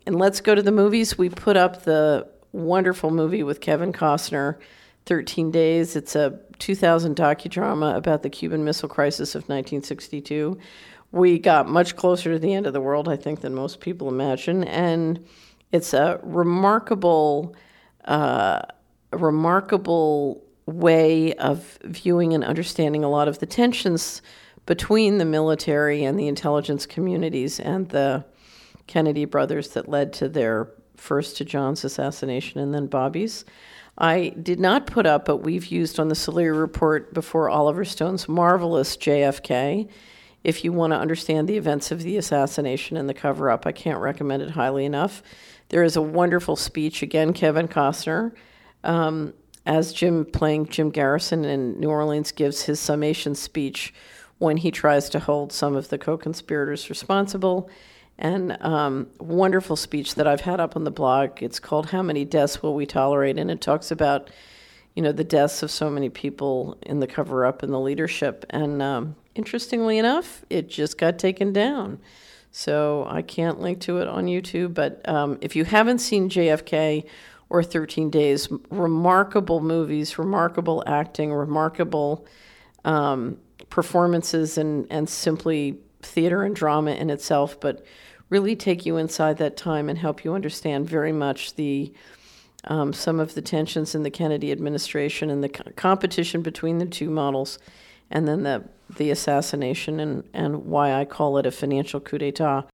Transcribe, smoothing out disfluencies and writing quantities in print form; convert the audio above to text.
And let's go to the movies. We put up the wonderful movie with Kevin Costner, 13 Days. It's a 2000 docudrama about the Cuban Missile Crisis of 1962. We got much closer to the end of the world, I think, than most people imagine. And it's a remarkable way of viewing and understanding a lot of the tensions between the military and the intelligence communities and the Kennedy brothers that led to their first to John's assassination and then Bobby's. I did not put up, but we've used on the Salieri Report before Oliver Stone's marvelous JFK. If you want to understand the events of the assassination and the cover-up, I can't recommend it highly enough. There is a wonderful speech, again, Kevin Costner, as Jim playing Jim Garrison in New Orleans gives his summation speech when he tries to hold some of the co-conspirators responsible. And wonderful speech that I've had up on the blog. It's called How Many Deaths Will We Tolerate? And it talks about, the deaths of so many people in the cover-up and the leadership. And interestingly enough, it just got taken down. So I can't link to it on YouTube. But if you haven't seen JFK or 13 Days, remarkable movies, remarkable acting, remarkable performances, and simply theater and drama in itself, but really take you inside that time and help you understand very much the some of the tensions in the Kennedy administration and the competition between the two models, and then the assassination and why I call it a financial coup d'etat.